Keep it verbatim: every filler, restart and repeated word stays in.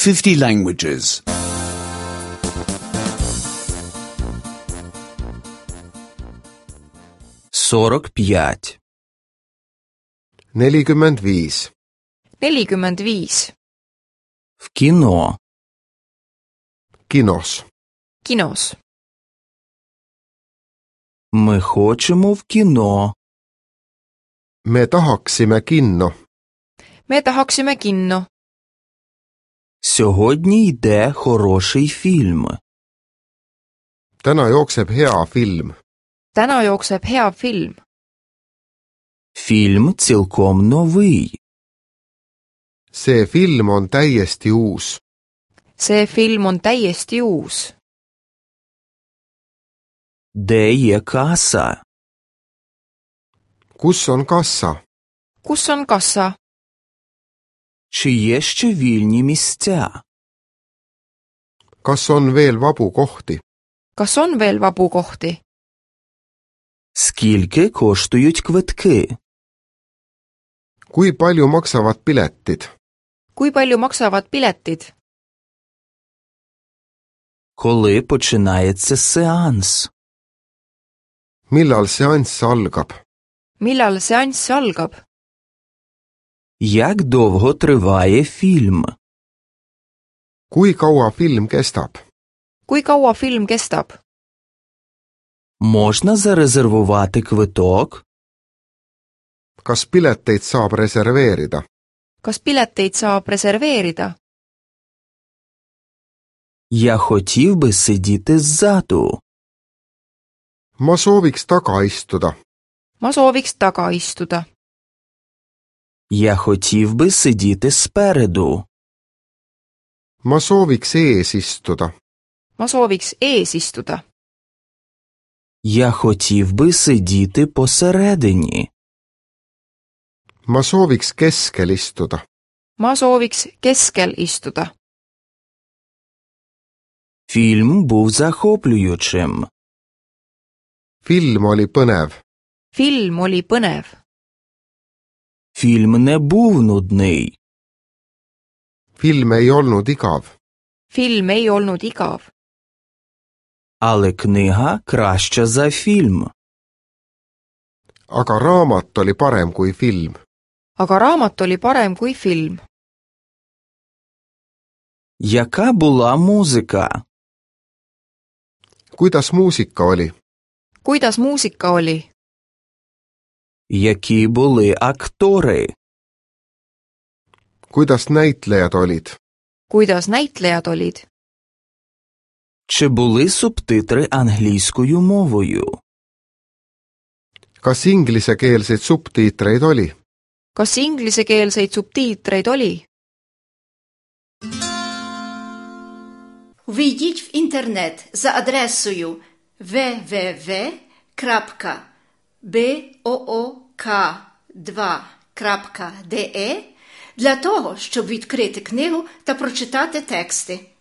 fifty languages. сорок п'ять. nelikümmend viis. nelikümmend viis. В кіно. kinos. Kinos. Ми хочемо в кіно. me tahaksime kinno. Me tahaksime kinno. Сьогодні йде хороший фільм. täna jookseb hea film. Täna jookseb hea film. Фільм цілком новий. see film on täiesti uus. See film on täiesti uus. Де є каса? kus on kassa? Kus on kassa? Чи є ще вільні місця? kas on veel vabu kohti? Kas on veel vabu kohti? Скільки коштують квитки? kui palju maksavad piletid? Kui palju maksavad piletid? Коли починається сеанс? millal seanss algab? Millal seanss algab? Як довго триває фільм? kui kaua film kestab? Kui kaua film kestab? Можна зарезервувати квиток? kas pileteid saab reserveerida? Kas pileteid saab reserveerida? Я хотів би сидіти ззаду. ma sooviks taga istuda. Ma sooviks taga istuda. Я хотів би сидіти спереду. ma sooviks ees istuda. Ma sooviks ees istuda. Я хотів би сидіти посередині. ma sooviks keskel istuda. Ma sooviks keskel istuda. Фільм був захоплюючим. film oli põnev. Film oli põnev. Фільм не був нудний. film ei olnud igav. Film ei olnud igav. Але книга краща за фільм. aga raamat oli parem kui film. Aga raamat oli parem kui film. Яка була музика? kuidas muusika oli? Kuidas muusika oli? Які були актори? kuidas näitlejad olid? Kuidas näitlejad olid? Чи були субтитри англійською мовою? kas inglisekeelseid subtiitreid oli? Kas inglisekeelseid subtiitreid oli? Ввійдіть в інтернет за адресою дабл ю дабл ю дабл ю крапка боок два крапка де для того, щоб відкрити книгу та прочитати тексти.